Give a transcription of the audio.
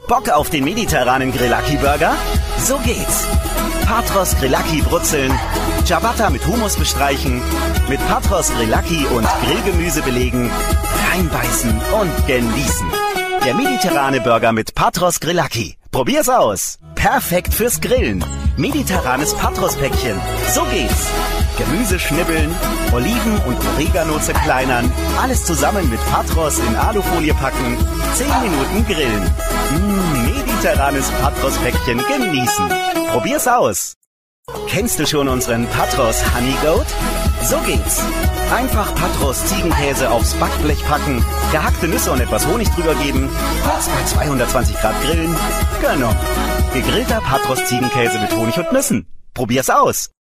Bock auf den mediterranen Grillaki-Burger? So geht's. Patros Grillaki brutzeln, Ciabatta mit Hummus bestreichen, mit Patros Grillaki und Grillgemüse belegen, reinbeißen und genießen. Der mediterrane Burger mit Patros Grillaki. Probier's aus. Perfekt fürs Grillen. Mediterranes Patros-Päckchen. So geht's. Gemüse schnibbeln, Oliven und Oregano zerkleinern, alles zusammen mit Patros in Alufolie packen, 10 Minuten grillen. Mediterranes Patros-Päckchen genießen. Probier's aus. Kennst du schon unseren Patros Honey Goat? So geht's. Einfach Patros Ziegenkäse aufs Backblech packen, gehackte Nüsse und etwas Honig drüber geben, kurz bei 220 Grad grillen. Genau. Gegrillter Patros Ziegenkäse mit Honig und Nüssen. Probier's aus.